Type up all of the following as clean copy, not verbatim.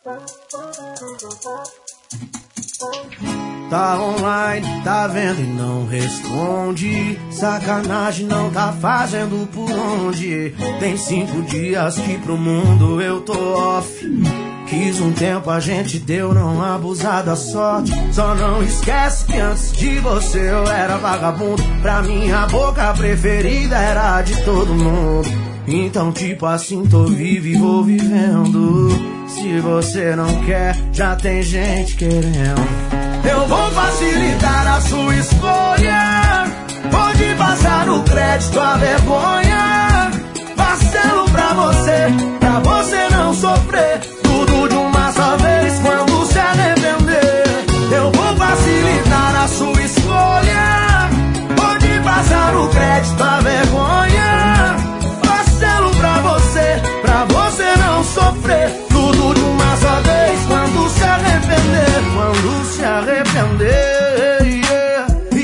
Tá online, tá vendo e não responde. Sacanagem, não tá fazendo por onde. Tem 5 dias que pro mundo eu tô off. Quis um tempo, a gente deu, não abusar da sorte. Só não esquece que antes de você eu era vagabundo. Pra mim a boca preferida era de todo mundo. Então tipo assim tô vivo e vou vivendo. Se você não quer, já tem gente querendo. Eu vou facilitar a sua escolha. Pode passar no crédito a vergonha. Parcelo pra você não sofrer. Tudo de uma só vez quando se arrepender. Eu vou facilitar a sua escolha. Pode passar no crédito a vergonha. Parcelo pra você não sofrer. Tudo de uma só vez quando se arrepender. Quando se arrepender, yeah,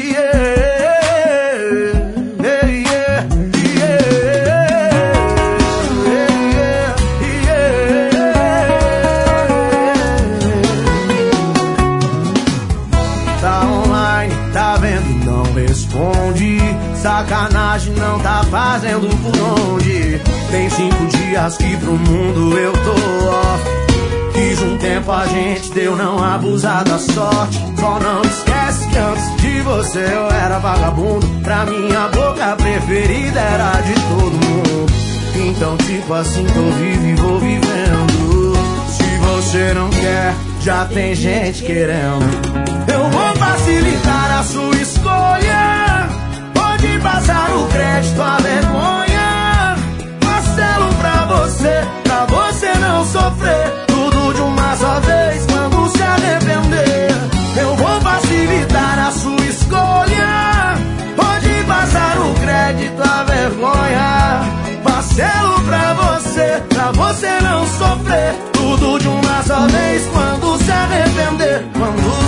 yeah, yeah, yeah. Tá online, tá vendo e não responde. Sacanagem, não tá fazendo por onde. Tem 5 dias que pro mundo eu tô off. Quis um tempo, a gente deu, não abusar da sorte. Só não esquece que antes de você eu era vagabundo. Pra mim a boca preferida era de todo mundo. Então tipo assim tô vivo e vou vivendo. Se você não quer, já tem gente querendo. Eu vou facilitar a sua escolha. Pode passar o crédito a vergonha. Parcelo pra você não sofrer. Tudo de uma só vez quando se arrepender. Eu vou facilitar a sua escolha. Pode passar o crédito a vergonha. Parcelo pra você não sofrer. Tudo de uma só vez quando se arrepender. Quando